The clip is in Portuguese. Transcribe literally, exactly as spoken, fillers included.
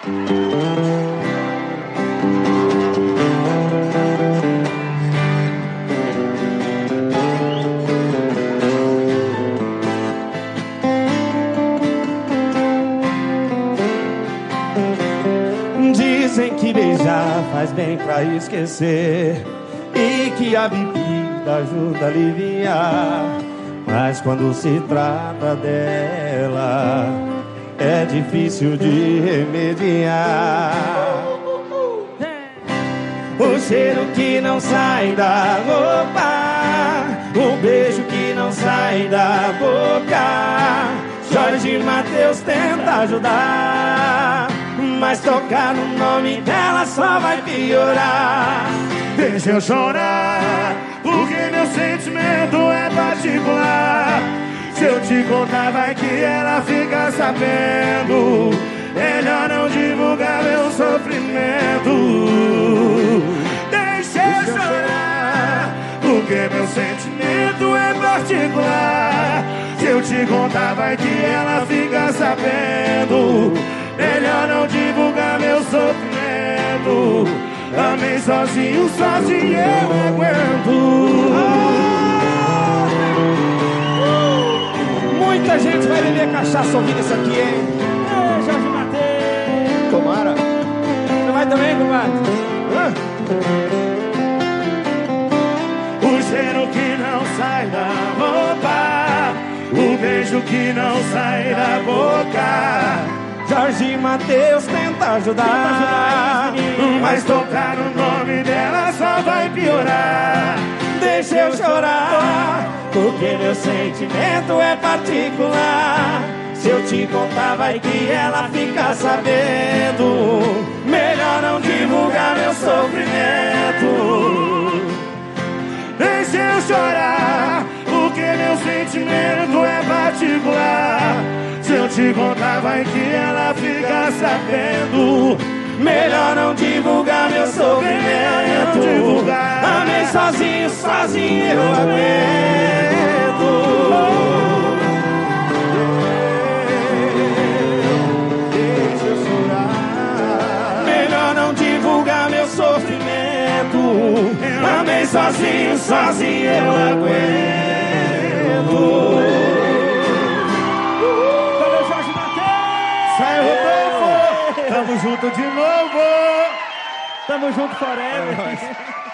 Dizem que beijar faz bem pra esquecer e que a bebida ajuda a aliviar. Mas quando se trata dela, é difícil de remediar. O cheiro que não sai da roupa, o beijo que não sai da boca. Jorge Mateus tenta ajudar, mas tocar no nome dela só vai piorar. Deixa eu chorar, porque meu sentimento é particular. Se eu te contar vai que ela fica sabendo. Melhor não divulgar meu sofrimento. Deixa eu chorar, porque meu sentimento é particular. Se eu te contar vai que ela fica sabendo. Melhor não divulgar meu sofrimento. Amei sozinho, sozinho eu aguento. Muita gente vai beber cachaça ouvindo isso aqui, hein? Ei, Jorge Mateus. Tomara. Você vai também, compadre? O cheiro que não sai da roupa, o beijo que não sai da boca. Jorge Mateus tenta ajudar, mas tocar no nome dela só vai piorar. Deixa eu chorar, porque meu sentimento é particular. Se eu te contar vai que ela fica sabendo. Melhor não divulgar meu sofrimento. Deixa eu chorar, porque meu sentimento é particular. Se eu te contar vai que ela fica sabendo. Melhor não divulgar meu sofrimento. Divulgar. Amei sozinho, sozinho eu aguento. Deixa eu chorar. Melhor não divulgar meu sofrimento. Amei sozinho, sozinho eu aguento. Tamo junto de novo. Tamo junto forever.